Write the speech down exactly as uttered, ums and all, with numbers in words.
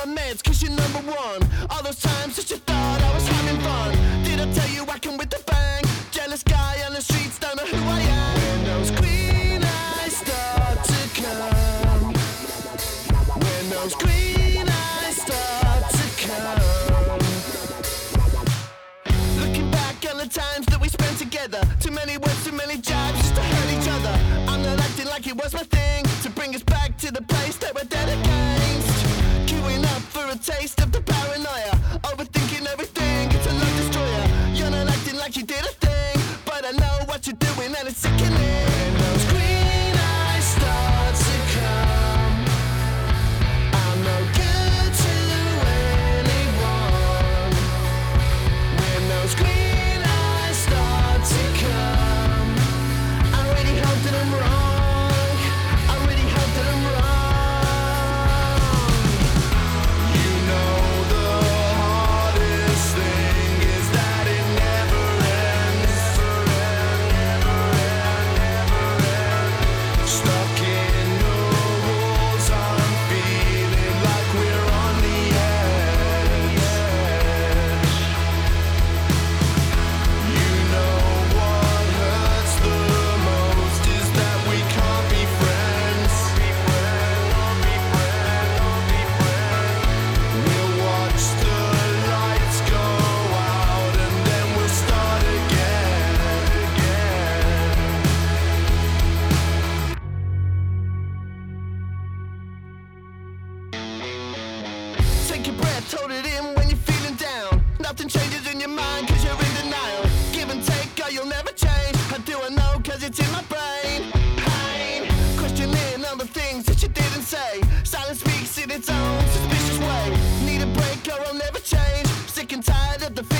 my meds cause you're number one. All those times that you thought I was having fun. Did I tell you I can with the bang? Jealous guy on the streets don't know who I am. When those green eyes start to come, when those green eyes start to come. Looking back on the times that we spent together, too many words, too many jibes just to hurt each other. I'm not acting like it was my thing to bring us back to the place that we're dead against. Queuing up for a taste of the paranoia, overthinking everything, it's a love destroyer. You're not acting like you did a thing, but I know what you're doing and it's sickening. When those green eyes start to come, I'm no good to anyone. When those green eyes start to come, I really hope that I'm wrong, I really hope that I'm wrong. You know the hardest thing is that it never ends. Stuck in the rules, I'm feeling like we're on the edge. You know what hurts the most is that we can't be friends. We'll watch the lights go out and then we'll start again. Take a breath, hold it in when you're feeling down. Nothing changes in your mind cause you're in denial. Give and take, or you'll never change. How do I know? Cause it's in my brain. Pain, questioning all the things that you didn't say. Silence speaks in its own suspicious way. Need a break or I'll never change. Sick and tired of the